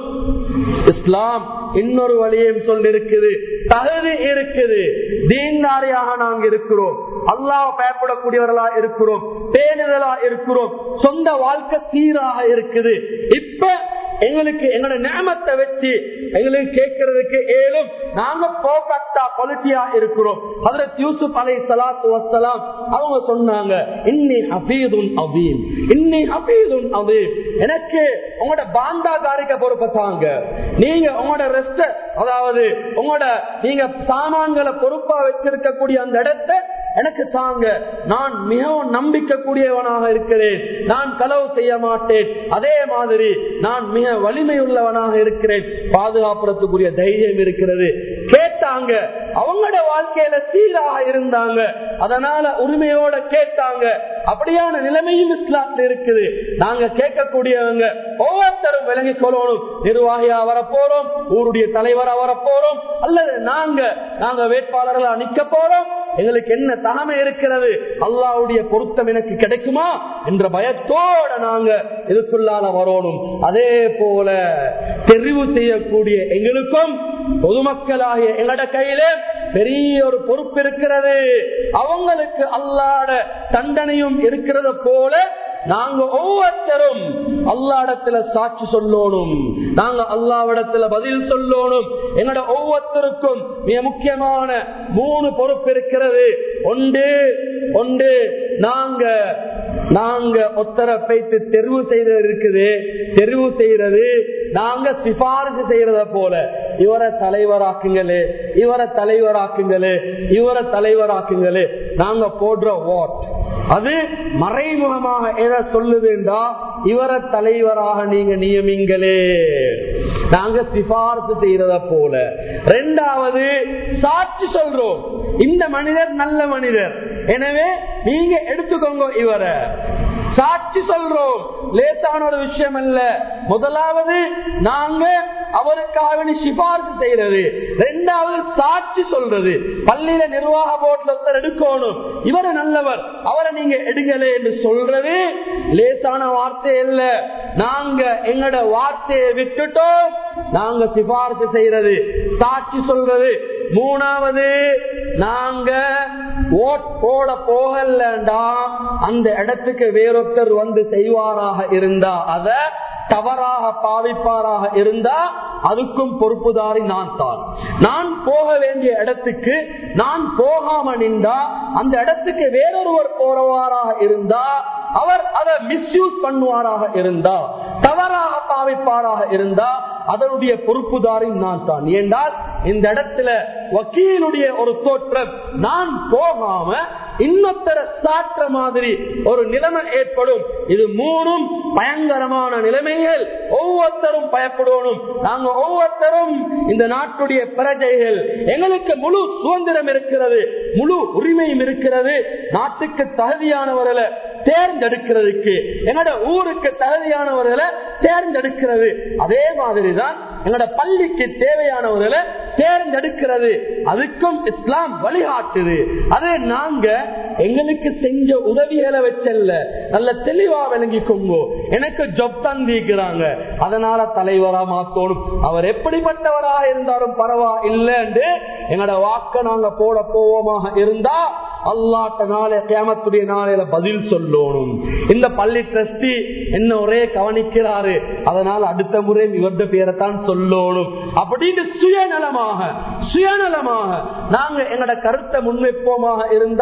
இஸ்லாம் இன்னொரு வழியையும் சொல்லிருக்குது, தகுதி இருக்குது. தீன்தாரியாக நாங்க இருக்கிறோம், அல்லாஹ் பயப்படக்கூடியவர்களா இருக்கிறோம், பேணுதலா இருக்கிறோம், சொந்த வாழ்க்கை சீராக இருக்குது. இப்ப எங்களுக்கு எங்களோட நியமத்தை வச்சு எங்களுக்கு கேட்கறதுக்கு ஏலும் நாங்க பர்ஃபெக்ட்டா குவாலிட்டியா இருக்கிறோம். ஹஜ்ரத் யூசுப் அலைஹிஸ்ஸலாத்து வஸ்ஸலாம் அவங்க சொன்னாங்க, இன்னி ஹஃபீதுன் அதீம், இன்னி ஹஃபீதுன் அதீம். எனக்கு உங்களோட பாந்தாகாரிக்க பொறுப்பை தாங்க. நீங்க உங்களோட ரெஸ்ட், அதாவது உங்களோட நீங்க சாமான்களை பொறுப்பா வச்சிருக்கக்கூடிய அந்த இடத்தை எனக்கு தாங்க. நான் மிகவும் நம்பிக்கைக்கூடியவனாக இருக்கிறேன், நான் களவு செய்ய மாட்டேன். அதே மாதிரி நான் மிக வலிமை உள்ளவனாக இருக்கிறேன், பாதுகாப்புறதுக்குரிய தைரியம் இருக்கிறது. கேட்டாங்க, அவங்களோட வாழ்க்கையில சீராக இருந்தாங்க, அதனால உரிமையோட கேட்டாங்க. அப்படியான நிலைமையும் இஸ்லாத்துல இருக்குது. நாங்க கேட்கக்கூடியவங்க ஒவ்வொருத்தரும் விளங்கி சொல்லணும். நிர்வாகியா வரப்போறோம், ஊருடைய தலைவரா வரப்போறோம், அல்லது நாங்க வேட்பாளர்களா நிக்க போறோம். எங்களுக்கு என்ன தகமை இருக்கிறது, அல்லாஹ்வுடைய பொருத்தம் எனக்கு கிடைக்குமா என்ற பயத்தோட நாங்க இதுக்குள்ளால வரணும். அதே போல தெரிவு செய்யக்கூடிய எங்களுக்கும் பொதுமக்களாகிய எங்களோட கையில பெரிய ஒரு பொறுப்பு இருக்கிறது. அவங்களுக்கு அல்லாஹ்வுடைய தண்டனையும் இருக்கிறது போல நாங்க ஒவ்வொருத்தரும் அல்லாஹ்விடத்துல சாட்சி சொல்லணும், நாங்க அல்லாஹ்விடத்துல பதில் சொல்லணும். எங்களோட ஒவ்வொருத்தருக்கும் மிக முக்கியமான 3 பொறுப்பு இருக்கிறது. ஒன்று நாங்க ஒத்தரை வைத்து தெரிவு செய்யறது இருக்குது. தெரிவு செய்யறது நாங்க சிபாரிசு செய்யறத போல, இவரை தலைவராக்குங்களே, இவரை தலைவராக்குங்களே, இவரை தலைவராக்குங்களே. நாங்க போடுற ஓட் அது மறைமுகமாக எதை சொல்லுதுண்டா, இவரை தலைவராக நீங்க நியமிங்களே, நாங்க சிபாரிசு செய்யறத போல. 2வது சாட்சி சொல்றோம், இந்த மனிதர் நல்ல மனிதர், எனவே நீங்க எடுத்துக்கோங்க இவரை. சாட்சி சொல்றோம், லேசான ஒரு விஷயம் அல்ல. முதலாவது நாங்க அவருக்காக சிபாரிசு செய்யறது, 2வது சாட்சி சொல்றது. பள்ளியில நிர்வாக போர்ட்ல எடுக்கணும், இவரு நல்லவர், அவரை நீங்க எடுங்களே என்று சொல்றது லேசான வார்த்தை இல்ல. நாங்க எங்கட வார்த்தையை விட்டுட்டோம், நாங்க சிபாரிசு செய்யறது, சாட்சி சொல்றது. 3வது நாங்க ஓட் போட போகலண்டா அந்த இடத்துக்கு வேறொருத்தர் வந்து செய்வாராக இருந்தா, அத தவறாக பாவிப்பாராக இருந்தா அதுக்கும் பொறுப்புதாரி நான் தான். நான் போக வேண்டிய இடத்துக்கு நான் போகாம நின்றா அந்த இடத்துக்கு வேறொருவர் போறவாராக இருந்தா, அவர் அதை மிஸ்யூஸ் பண்ணுவாராக இருந்தா, தவறாக பாவிப்பாராக இருந்தா அதனுடைய பொறுப்புதாரி நான் தான். ஏண்டால் இந்த இடத்துல வக்கீலுடைய ஒரு தோற்றம், நான் போகாம இன்னொருத்தர சாற்ற மாதிரி ஒரு நிலைமை ஏற்படும். இது 3 பயங்கரமான நிலைமைகள். ஒவ்வொருத்தரும் பயப்படணும். நாங்க ஒவ்வொருத்தரும் இந்த நாட்டுடைய பிரஜைகள், எங்களுக்கு முழு சுதந்திரம் இருக்கிறது, முழு உரிமையும் இருக்கிறது. நாட்டுக்கு தகுதியானவர்களை தேர்ந்தெடுக்கிறதுக்கு, எங்களோட ஊருக்கு தகுதியானவர்களை தேர்ந்தெடுக்கிறது. அதே மாதிரிதான் எங்களோட பள்ளிக்கு தேவையானவர்களை தேர்ந்தெடுக்கிறது. அதுக்கும் இஸ்லாம் வழிகாட்டுது. அது நாங்க எங்களுக்கு செஞ்ச உதவிகளை வச்சல்ல, நல்ல தெளிவா விளங்கிக்கோங்க. எனக்கு ஜப் தந்திக்கிறாங்க, அதனால தலைவரா மாத்தோணும், அவர் எப்படிப்பட்டவராக இருந்தாலும் பரவா இல்லைன்னு எங்களோட வாக்க நாங்க போட போவோமாக இருந்தா அல்லாஹ்ட்ட நாளை கியாமத்துடைய நாளையில பதில் சொல்லணும். இந்த பள்ளி ட்ரஸ்டி என்ன ஒரே கவனிக்கிறாரு, அதனால அடுத்த முறை இவருடைய பேரைத்தான் சொல்லணும் அப்படின்னு சுயநலமாக நாங்க எங்களோட கருத்தை முன்வைப்போமாக இருந்தா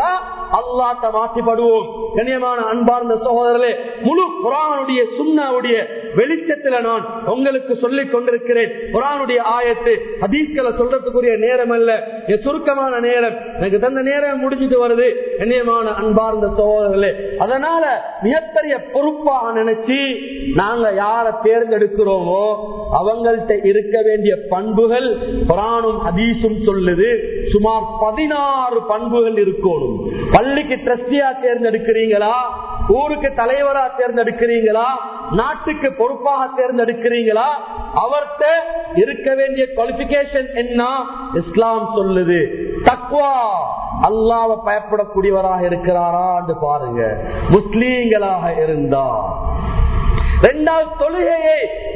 அல்லாஹ்ட்ட மாற்றிப்படுவோம். கண்ணியமான அன்பார்ந்த சகோதரர்களே, முழு குர்ஆனுடைய சுன்னாவுடைய வெளிச்சத்துல நான் உங்களுக்கு சொல்லிக் கொண்டிருக்கிறேன். குர்ஆனுடைய ஆயத்து ஹதீஸ்களை சொல்றதுக்குரிய நேரம் அல்ல, சுருக்கமான நேரம், எனக்கு தந்த நேரம் முடிஞ்சிட்டு வருது. கண்ணியமான அன்பார்ந்த சகோதரர்களே, அதனால மிகப்பெரிய பொறுப்பாக நினைச்சு நாங்க யாரை தேர்ந்தெடுக்கிறோமோ அவங்கள்ட்ட இருக்க வேண்டிய பண்புகள் குர்ஆனும் ஹதீஸும் சொல்லுது. சுமார் 16 பண்புகள் இருக்கணும். பள்ளிக்கு ட்ரஸ்டியா தேர்ந்தெடுக்கிறீங்களா, ஊருக்கு தலைவரா தேர்ந்தெடுக்கிறீங்களா, நாட்டுக்கு பொறுப்பாக தேர்ந்தெடுக்கிறீங்களா, அவர்கிட்ட இருக்க வேண்டிய குவாலிபிகேஷன் என்ன இஸ்லாம் சொல்லுது. தக்வா, அல்லாஹ்வை பயப்படக்கூடியவராக இருக்கிறாரா என்று பாருங்க. முஸ்லீம்களாக இருந்தா. இரண்டாவது, தொழுகையை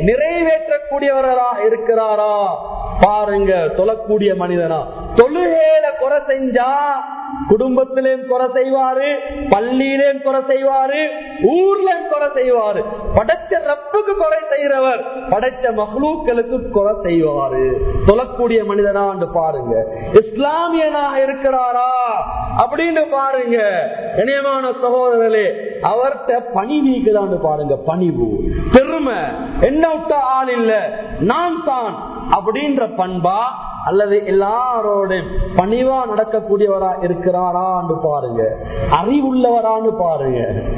நிறைவேற்றக்கூடியவர்களாக இருக்கிறாரா பாருங்க. தொழக்கூடிய மனிதனா. தொழுகையில குறை செஞ்சா குடும்பத்திலேயும் குறை செய்வாரு, பள்ளியிலேயும் குறை செய்வாரு, ஊர்லயும் குறை செய்வாரு. படைச்ச ரப்புக்கு குறை செய்யறவர் படைச்ச மஹ்லூக்களுக்கு குறை செய்வாரு. தொழக்கூடிய மனிதனா பாருங்க. இஸ்லாமியனாக இருக்கிறாரா அப்படின்னு பாருங்க. இணையமான சகோதரர்களே, அவர்கிட்ட பணிவுக்குதான் பாருங்க. பணிவு, பெருமை, என்ன விட்ட ஆள் இல்ல, நான் தான் அப்படின்ற பண்பா அல்லது எல்லாரோட பணிவா நடக்கக்கூடியவரா இருக்கிறாரா பாருங்க. அறிவுள்ளவரான்னு பாருங்க.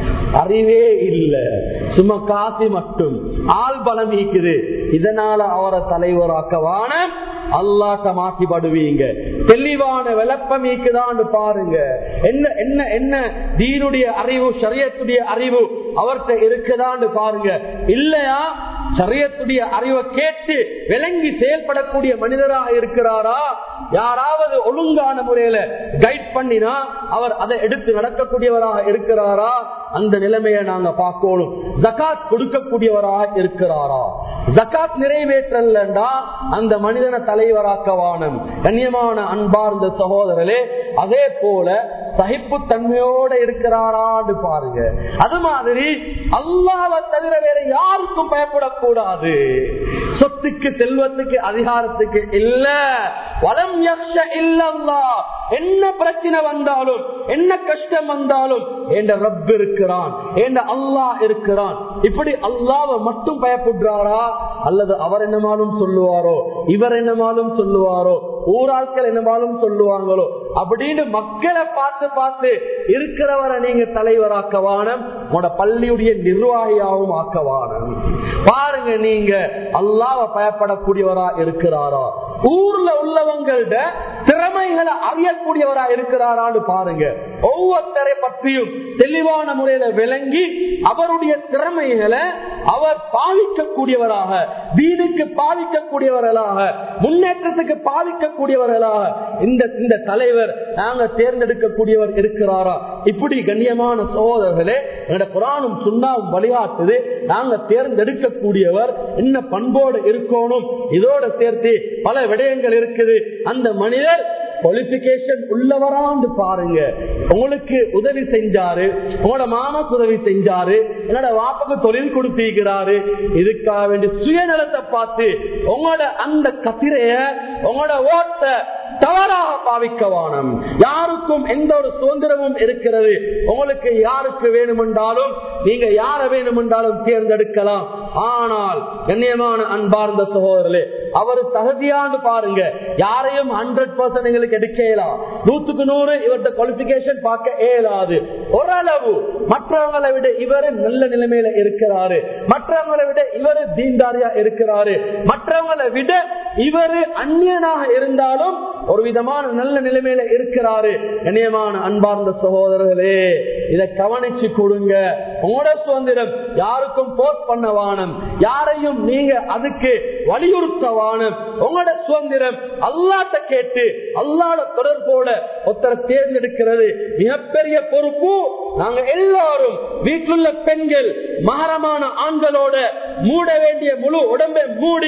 அறிவே இல்ல, சும்மா காசி மட்டும், ஆள் பலம் இருக்குது. இதனால அவரை தலைவராக்கவான அல்லாஹ்ட்ட மாற்றிப்படுவீங்க. தெளிவான விளக்கம் இருக்குதான் பாருங்க. என்ன என்ன என்ன தீனுடைய அறிவு, ஷரியத்துடைய அறிவு அவர்கிட்ட இருக்குதான்னு பாருங்க. இல்லையா, ஷரியத்துடைய அறிவை கேட்டு விளங்கி செயல்படக்கூடிய மனிதராக இருக்கிறாரா, யாராவது ஒழுங்கான முறையில கைட் பண்ணினா அவர் அதை எடுத்து நடக்கக்கூடியவராக இருக்கிறாரா, அந்த நிலைமையை நாங்க பார்க்கணும். ஜகாத் கொடுக்கக்கூடியவராக இருக்கிறாரா, ஜகாத் நிறைவேற்றலண்டா அந்த மனிதனை தலைவராக்கவானம். கண்ணியமான அன்பார்ந்த சகோதரர்களே, அதே போல சகிப்பு தன்மையோட இருக்கிறாரான்னு பாருங்க. அது மாதிரி அல்லாஹ்வை தவிர வேற யாருக்கும் பயப்படக்கூடாது. சொத்துக்கு, செல்வத்துக்கு, அதிகாரத்துக்கு இல்ல. வலம் யக்ஷ இல்லல்லாஹ். என்ன பிரச்சனை வந்தாலும், என்ன கஷ்டம் வந்தாலும் என்ற ரப் இருக்கிறான், என்ற அல்லாஹ் இருக்கிறான். இப்படி அல்லாஹ்வை மட்டும் பயப்படுறாரா, அல்லது அவர் என்னமாலும் சொல்லுவாரோ, இவர் என்னமாலும் சொல்லுவாரோ, ஊராட்கள் என்னமாலும் சொல்லுவாங்களோ அப்படின்னு மக்களை பார்த்து பார்த்து இருக்கிறவரை நீங்க தலைவராக்கவானம், உங்களோட பள்ளியுடைய நிர்வாகியாகவும் ஆக்கவானம். பாருங்க, நீங்க அல்லாஹ்வை பயப்படக்கூடியவரா இருக்கிறாரா, ஊர்ல உள்ளவங்கள்ட திறமைகளை அறியக்கூடியவரா இருக்கிறாரான்னு பாருங்க. ஒவ்வொருத்தரை பற்றியும் தெளிவான முறையில விளங்கி அவருடைய திறமைகளை அவர் பாவிக்கக்கூடியவராக, தீனுக்கு பாவிக்கக்கூடியவர்களாக, முன்னேற்றத்துக்கு பாவிக்கக்கூடியவர்களாக இந்த தலைவர் நாங்க தேர்ந்தெடுக்கக்கூடியவர் இருக்கிறாரா. இப்படி கண்ணியமான சகோதரர்களே, எங்க குர்ஆனும் சுன்னாவும் வழிகாட்டுது. நாங்க தேர்ந்தெடுக்கக்கூடியவர் என்ன பண்போடு இருக்கணும். இதோட சேர்த்து பல விடயங்கள் இருக்குது. அந்த மனிதர் குவாலிபிகேஷன் உள்ளவரான்னு பாருங்க. உங்களுக்கு உதவி செஞ்சாரு, உங்களோட மாமாக்கு உதவி செஞ்சாரு, என்னோட வாப்புக்கு தொழில் கொடுத்திருக்கிறாரு, இதுக்காக வேண்டிய சுயநலத்தை பார்த்து உங்களோட அந்த கதிரைய, உங்களோட ஓட்ட தவறாக பாவிக்கவானம். யாருக்கும் எந்த ஒரு சுதந்திரமும் இருக்கிறது. உங்களுக்கு யாருக்கு வேணுமென்றாலும் நீங்க யார வேணுமென்றாலும் தேர்ந்தெடுக்கலாம். ஆனால் கண்ணியமான அன்பார்ந்த சகோதரர்களே, அவர் தகுதியான்னு பாருங்க. யாரையும் 100% எங்களுக்கு எடுக்க இயலாது. 100க்கு 100 இவர்த குவாலிபிகேஷன் பார்க்க இயலாது. ஓரளவு மற்றவங்களை விட இவரு நல்ல நிலைமையில இருக்கிறாரு, மற்றவங்களை விட இவரு தீன்தாரியா இருக்கிறாரு, மற்றவங்களை விட இவரு அந்நியனாக இருந்தாலும் ஒரு விதமான நல்ல நிலைமையில இருக்கிறாரு. கண்ணியமான அன்பார்ந்த சகோதரர்களே, இதை கவனிச்சு கொடுங்க. உங்களோட சுதந்திரம் யாருக்கும் போஸ்ட் பண்ணவானம், யாரையும் நீங்க அதுக்கு வலியுறுத்தவானம். உங்களோட சுதந்திரம் அல்லாஹ்ட்ட கேட்டு அல்லாஹ்வோட தொடர்போட ஒருத்தரை தேர்ந்தெடுக்கிறது மிகப்பெரிய பொறுப்பு. நாங்க எல்லாரும் வீட்டிலுள்ள பெண்கள் மஹரமான ஆண்களோட மூட வேண்டிய முழு உடம்பை மூடி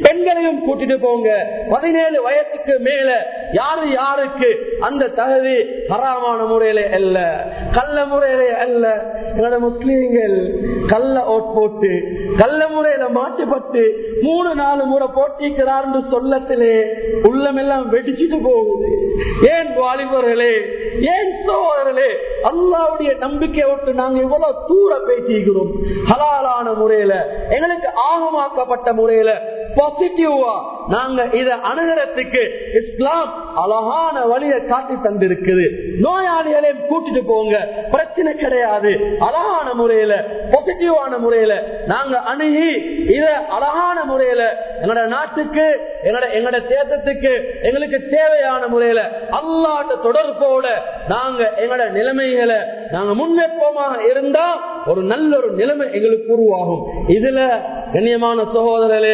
பெண்களையும் கூட்டிட்டு போங்க. 17 வயசுக்கு மேல யாரு யாருக்கு அந்த தகுதி ஹராமான முறையில அல்ல, கள்ள முறையில அல்ல. எங்களோட முஸ்லீம்கள் கள்ள ஓட் போட்டு கள்ள முறையில மாட்டுப்பட்டு 3-4 முறை போட்டிக்கிறார் என்று சொல்லத்திலே உள்ளமெல்லாம் வெடிச்சுட்டு போகுது. ஏன் வாலிபர்களே, ஏன் சோழர்களே, அல்லாஹ்வுடைய நம்பிக்கை விட்டு நாங்க இவ்வளவு தூர பேசிக்கிறோம். ஹலாலான முறையில எங்களுக்கு ஆகமாக்கப்பட்ட முறையில பாசிட்டிவா நாங்க இதை அணுகிறதுக்கு இஸ்லாம் அழகான வழியை காட்டி தந்திருக்குது. நோயாளிகளையும் கூட்டிட்டு போங்க, பிரச்சனை கிடையாது. அழகான முறையில பாசிட்டிவான முறையில நாங்க அணுகி இத அழகான முறையில எங்களோட நாட்டுக்கு எங்களோட தேசத்துக்கு எங்களுக்கு தேவையான முறையில அல்லாஹ்வுடைய தொடர்போட நாங்க எங்களோட நிலைமைகளை நாங்க முன்னேற்பமாக இருந்தா ஒரு நல்ல ஒரு நிலைமை எங்களுக்கு உருவாகும். இதுல கண்ணியமான சகோதரர்களே,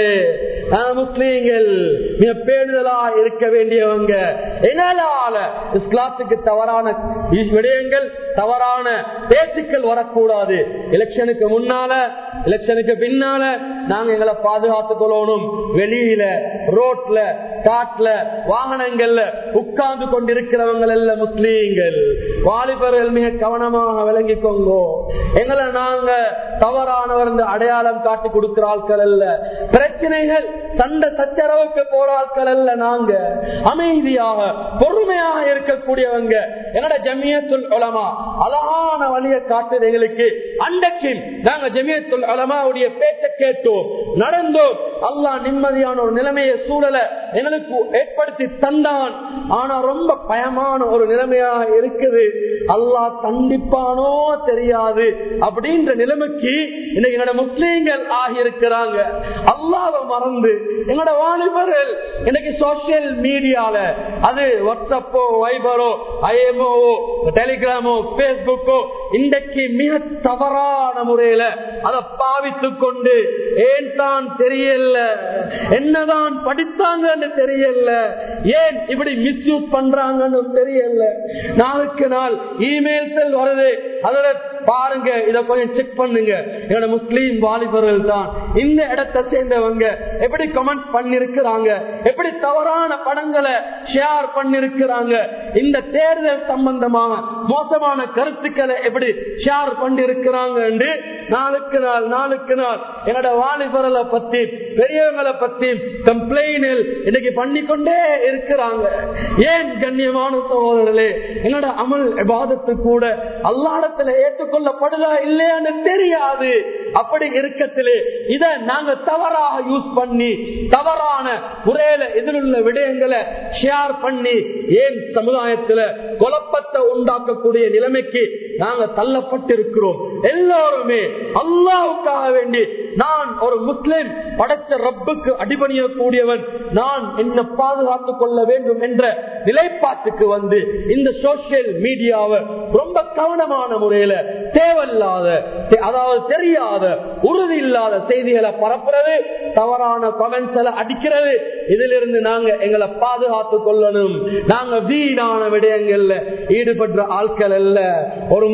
முஸ்லீம்கள் மிக பேணுதலா இருக்க வேண்டியவங்க. என்னால இஸ்லாத்துக்கு தவறான விடயங்கள், தவறான பேச்சுக்கள் வரக்கூடாது. எலெக்ஷனுக்கு முன்னால, எலெக்ஷனுக்கு பின்னால நாங்க எங்களை பாதுகாத்துக் கொள்ளணும். வெளியில, ரோட்ல, காட்டுல, வாகனங்கள்ல உட்கார்ந்து கொண்டிருக்கிறவங்க அல்ல முஸ்லீம்கள். வாலிபர்கள் மிக கவனமாக விளங்கிக்கோங்க. எங்களை நாங்க தவறானவர் அடையாளம் காட்டி கொடுக்கிற ஆட்கள் அல்ல. பிரச்சனைகள், சண்டை சச்சரவுக்கு போற ஆட்கள் அல்ல. நாங்க அமைதியாக பொறுமையாக இருக்கக்கூடியவங்க. என்னோட ஜமியத்துல் உலமா அழகான வழியை காட்டுது எங்களுக்கு. அன்றைக்கு நாங்க ஜமியத்துல் உலமாவுடைய பேச்சை கேட்டோம், நடந்தோம். அல்லாஹ் நிம்மதியான ஒரு நிலைமையை, சூழலை எங்களுக்கு ஏற்படுத்தி தந்தான். ஆனா ரொம்ப பயமான ஒரு நிலைமையாக இருக்குது. அல்லாஹ் தண்டிப்பானோ தெரியாது அப்படின்ற நிலைமைக்கு இன்னைக்கு என்னோட முஸ்லீம்கள் ஆகியிருக்கிறாங்க. அல்லாஹ்வை மறந்து எங்களோட வாலிபர்கள் இன்னைக்கு சோசியல் மீடியால, அது வாட்ஸ்அப்போ, வைபரோ, ஐஎம்ஓ, டெலிகிராமோ, பேஸ்புக்கோ, இன்றைக்கு மிக தவறான முறையில அதை பாவித்துக் கொண்டு ஏன் தான் தெரியல, என்னதான் படித்தாங்கன்னு தெரியல, ஏன் இப்படி மிஸ்யூஸ் பண்றாங்கன்னு தெரியல. நாளுக்கு நாள் இமெயில்ஸ் வருது, அதுல பாருங்க, இத கொஞ்சம் செக் பண்ணுங்க. என்னோட முஸ்லீம் வாலிபர்கள் தான் இந்த இடத்தை சேர்ந்தவங்க எப்படி கமெண்ட் பண்ணிருக்கிறாங்க, எப்படி தவறான படங்களை ஷேர் பண்ணிருக்கிறாங்க, இந்த தேர்தல் சம்பந்தமாக மோசமான கருத்துக்களை எப்படி ஷேர் பண்ணிருக்கிறாங்க என்று நாளுக்கு நாள் என்னோட வாலிபர்களை பத்தி, பெரியவங்களை பத்தி கம்ப்ளைண்ட் இன்னைக்கு பண்ணிக்கொண்டே இருக்கிறாங்க. ஏன் கண்ணியமான சகோதரர்களே, என்னோட அமல் இபாதத்து கூட அல்லாஹ்விடத்தில் ஏற்றுக்கொள்ளப்படுதா இல்லையான்னு தெரியாது. அப்படி இருக்கத்திலே இதை நாங்க தவறாக யூஸ் பண்ணி தவறான முறையில இதில் உள்ள விடயங்களை ஷேர் பண்ணி ஏன் சமுதாயத்தில் குழப்பத்தை உண்டாக்கக்கூடிய நிலைமைக்கு நாங்க தள்ளப்பட்டிருக்கிறோம். எல்லாருமே அல்லாஹ்வுக்காக வேண்டி, நான் ஒரு முஸ்லிம், படைச்ச ரப்புக்கு அடிபணியக்கூடியவன், நான் என்ன பாதுகாத்துக் கொள்ள வேண்டும் என்ற நிலைப்பாட்டுக்கு வந்து இந்த சோசியல் மீடியாவை ரொம்ப கவனமான முறையில தேவையில்லாத, அதாவது தெரியாத, உறுதி இல்லாத செய்திகளை பரப்புறது, தவறான கமெண்ட்ஸ் அடிக்கிறது, இதிலிருந்து நாங்க எங்களை பாதுகாத்துக் கொள்ளணும். நாங்க வீணான விடயங்கள்ல ஈடுபடுற ஆட்கள் அல்ல. ஒரு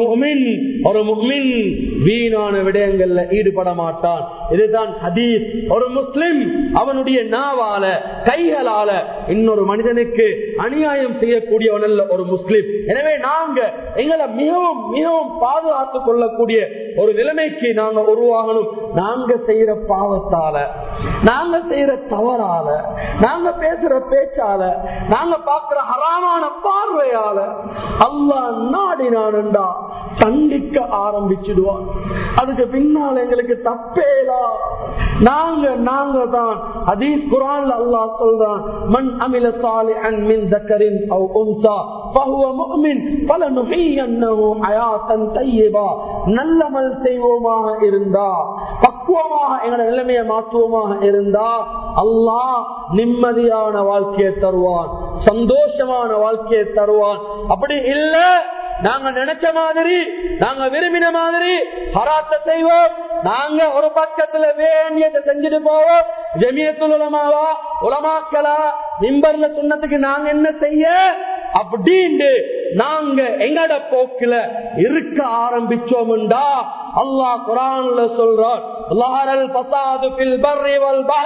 முஃமின் வீணான விடயங்கள்ல ஈடுபட மாட்டான். இதுதான் ஹதீஸ். ஒரு முஸ்லிம் அவனுடைய நாவால, கைகளால இன்னொரு மனிதனுக்கு அநியாயம் செய்யக்கூடியவன் அல்ல ஒரு முஸ்லிம். எனவே நாங்க எங்களை மிகவும் மிகவும் பாதுகாத்துக் கொள்ளக்கூடிய ஒரு நிலைமைக்கு நாங்க உருவாகணும். நாங்க செய்யற பாவத்தால, நாங்க செய்யற தவறால, நாங்க பேசுற பேச்சால, நாங்க பார்க்கிற ஹராமான பார்வையால அல்லாஹ் நாடினான்டா தண்டிக்க ஆரம்பிச்சிடுவான். அதுக்கு பின்னால் எங்களுக்கு தப்பேலா. நாங்க தான் ஹதீஸ் குர்ஆன்ல அல்லாஹ் சொல்றான், மன் அமில சாலிஹன் மின் தக்கரின் அவ் உன்சா ஃபஹுவ முஃமின் ஃபலனுஹியன்னஹு ஹயாத்தன் தய்யிபா. நல்லமல் செய்வோமாக இருந்தா, பக்குவமாக எங்களோட நிலைமையை மாற்றுவோமாக இருந்தா அல்லாஹ் நிம்மதியான வாழ்க்கையை தருவான், சந்தோஷமான வாழ்க்கையை தருவான். அப்படி இல்ல, நாங்க நினைச்ச மாதிரி, நாங்க விரும்பின மாதிரி ஹராத்த செய்வோம். நாங்க ஒரு பக்கத்துல வேண்டியதை செஞ்சுட்டு போவோம். ஜமியத்துல் உலமாவா, உலமாக்களா, மிம்பர்ல சுன்னத்துக்கு நாங்க என்ன செய்ய அப்படின்னு நாங்க எங்கட போக்குல இருக்க ஆரம்பிச்சோம்டா அல்லாஹ் குர்ஆன்ல சொல்றான், லஹரல் ஃபஸாது ஃபில் பர்ரி வல் பஹர்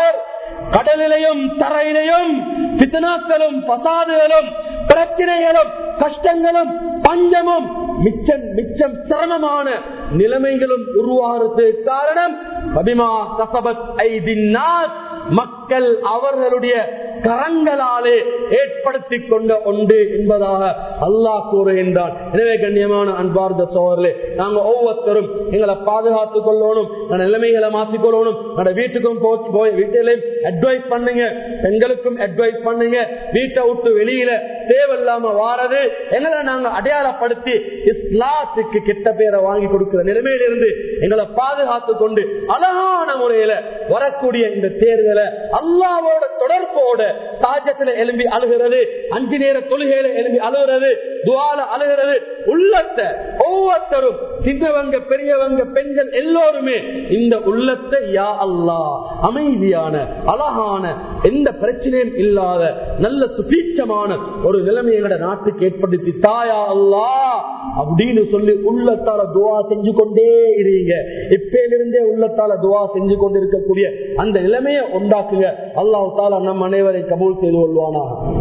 கடலிலையும் தரையிலையும் ஃபித்னாக்களும் பசாதுகளும் பிரச்சனைகளும் கஷ்டங்களும் பஞ்சமும் மிச்சம் சிரமமான நிலைமைகளும் உருவாகிறதுக்கு காரணம் பபிமா கஸபத் ஐதின் நாஸ், மக்கள் அவர்களுடைய கரங்களாலே ஏற்படுத்திக் கொண்ட ஒன்று என்பதாக அல்லாஹ் கூறுகின்றான். எனவே கண்ணியமான அன்பார்ந்த சோழர்களே, நாங்க ஒவ்வொருத்தரும் எங்களை பாதுகாத்துக் கொள்ளணும், நிலைமைகளை மாற்றிக்கொள்ளணும். வீட்டுக்கும் போய் வீட்டிலையும் அட்வைஸ் பண்ணுங்க, பெண்களுக்கும் அட்வைஸ் பண்ணுங்க. வீட்டை விட்டு வெளியில தேவையில்லாம வாரது எங்களை நாங்க அடையாளப்படுத்தி இஸ்லாத்துக்கு கெட்ட பேரை வாங்கி கொடுக்கிற நிலைமையிலிருந்து எங்களை பாதுகாத்துக் கொண்டு அழகான முறையில வரக்கூடிய இந்த தேர்தலை அல்லாஹ்வோட தொடர்போட தாஜத்துல எழும்பி அழுகிறது, 5 நேர தொழுகையில எழும்பி அழுகிறது, துஆல அழுகிறது. உள்ளத்தை ஒவ்வொருத்தரும் சின்னவங்க பெரியவங்க பெண்கள் எல்லோருமே இந்த உள்ளத்தை யா அல்லாஹ் அமைதியான அழகான எந்த பிரச்சனையும் இல்லாத நல்ல சுபீட்சமான ஒரு நிலைமை எங்களோட நாட்டுக்கு ஏற்படுத்தி தாயா அல்லாஹ் அப்படின்னு சொல்லி உள்ளத்தால துஆ செஞ்சு கொண்டே இருங்க. இப்பையிலிருந்தே உள்ளத்தால துஆ செஞ்சு கொண்டு இருக்கக்கூடிய அந்த நிலைமையை உண்டாக்குங்க. அல்லாஹ் தாலா நம் அனைவரை கபூல் செய்து கொள்வானா.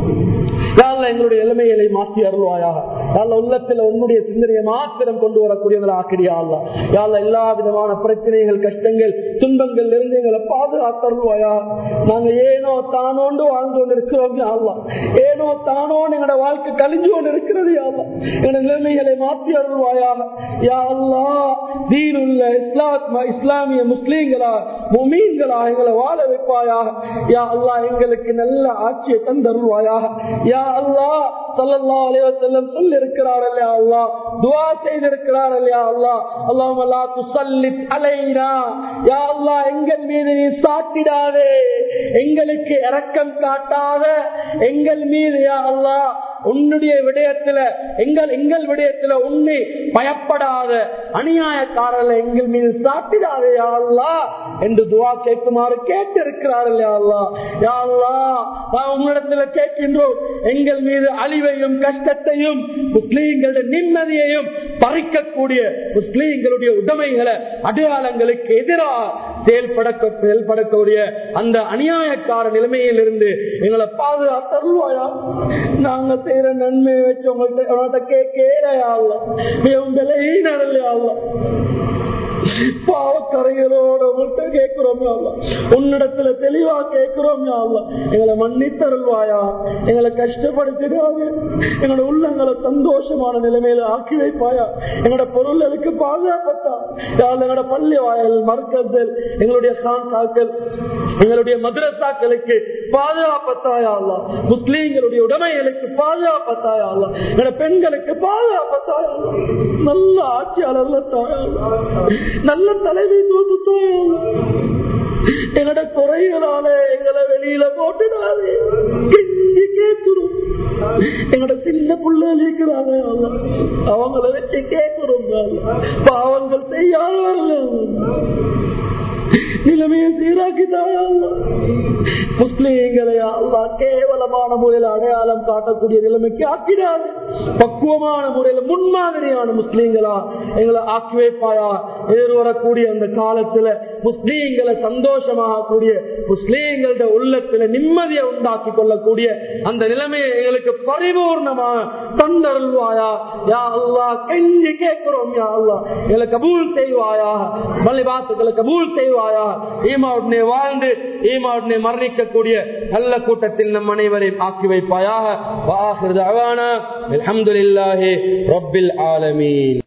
எங்களுடைய நிலைமைகளை மாற்றி அருள்வாயாக. உள்ளத்தில் உன்னுடைய சிந்தனையை மாத்திரம் கொண்டு வரக்கூடியவங்களை ஆக்கிறியா அல்லா. எல்லா விதமான பிரச்சனைகள் கஷ்டங்கள் துன்பங்கள் இருந்து எங்களை பாதுகாத்தருள்வாயா. நாங்க ஏனோ தானோண்டு வாழ்ந்து கொண்டு இருக்கிறோம் அல்லா, ஏனோ தானோன்னு எங்களோட வாழ்க்கை கழிஞ்சு கொண்டு இருக்கிறது அல்லா. எங்களோட நிலைமைகளை மாற்றி அருள்வாயாக. யா அல்லா, தீனுள்ள இஸ்லாமிய முஸ்லீம்களா முமீன்களா எங்களை வாழ வைப்பாயாக. யா அல்லா, எங்களுக்கு நல்ல ஆட்சியை தந்தருள்வாயாக. யா அல்லாஹ் ஸல்லல்லாஹு அலைஹி வஸல்லம் சொல்லிருக்கிறார்கள், யா அல்லாஹ் துஆ செய்திருக்கிறார்கள், யா அல்லாஹ் அல்லாஹும்ம லா துஸல்லித் அலைனா, யா அல்லாஹ் எங்கள் மீது நீ சாட்டிடாதே, எங்களுக்கு இரக்கம் காட்டாத எங்கள் மீது யா அல்லாஹ் உன்னுடைய விடயத்துல எங்கள் விடயத்துல உன்னை பயப்படாத அநியாயக்காரர்கள் எங்கள் மீது சாட்டிடாதே யா அல்லாஹ் என்று துஆ கேட்குமாறு கேட்டிருக்கிறார்கள். யா அல்லாஹ், யா அல்லாஹ் நான் உன்னிடத்துல கேட்கின்றோம், எங்கள் மீது அழிவையும் கஷ்டத்தையும் முஸ்லீம்களுடைய நிம்மதியையும் பறிக்கக்கூடிய முஸ்லீம்களுடைய உடைமைகளை அடையாளங்களுக்கு எதிராக செயல்படக்கூடிய அந்த அநியாயக்கார நிலைமையில் இருந்து எங்களை பாதுகாத்தருள்வாயா. நாங்க செய்யற நன்மையை வச்சு உங்கள்கிட்ட கேட்கலையா பாவக்கரைகளோட உங்கள்கிட்ட கேட்கிறோம், உன்னிடத்துல தெளிவா கேட்கிறோம். எங்களை மன்னித்தருள்வாயா, எங்களை கஷ்டப்படுத்திடாது, எங்களோட உள்ளங்களை சந்தோஷமான நிலைமையில ஆக்கி வைப்பாயா. எங்களோட பொருள்களுக்கு பாதுகாப்பட்டா எங்களோட பள்ளி வாயல் மர்க்கத்தில் எங்களுடைய கான்சாக்கள் எங்களுடைய மதரசாக்களுக்கு பாதுகாப்பத்தாயா அல்லா, முஸ்லீம்களுடைய உடைமைகளுக்கு பாதுகாப்பத்தாயா அல்லா, எங்களோட பெண்களுக்கு பாதுகாப்பத்தாயா அல்லா, நல்ல ஆட்சியாளர்கள் தாயா அல்லா, நல்ல தலைமை தோற்றுத்தாயா அல்லா, எங்களோட குறைகளால எங்களை வெளியில போட்டுடாது கேட்கிறோம். எங்களோட சின்ன புள்ள இருக்கிறாங்க, அவங்கள வச்சு கேட்கிறோம். பாவங்கள் செய்யாதவர்கள் நிலைமையை சீராக்கிட்டாயா முஸ்லீம்களை அல்லாஹ் கேவலமான முறையில் அடையாளம் காட்டக்கூடிய நிலைமைக்கு ஆக்கிடாது, பக்குவமான முறையில் முன்மாதிரியான முஸ்லீம்களா எங்களை ஆக்கி வைப்பாயா. எதிர்வரக்கூடிய அந்த காலத்துல முஸ்லீம்களை சந்தோஷமாகக்கூடிய முஸ்லீம்களோட உள்ளத்துல நிம்மதியை உண்டாக்கி கொள்ளக்கூடிய அந்த நிலைமையை எங்களுக்கு பரிபூர்ணமாக தந்தருள்வாயா. யா அல்லாஹ் கெஞ்சி கேட்கிறோம், யா அல்லாஹ் எங்களை கபூல் செய்வாயா, பலிபாத்துக்களை கபூல் செய்வாயா. ஈமாவுடனே வாழ்ந்து ஈமாவுடனே மரணிக்கக்கூடிய நல்ல கூட்டத்தில் நம் அனைவரையும் ஆக்கி வைப்பாயாக. வஆகிரு தஅவானா அல்ஹம்துலில்லாஹி ரப்பில் ஆலமீன்.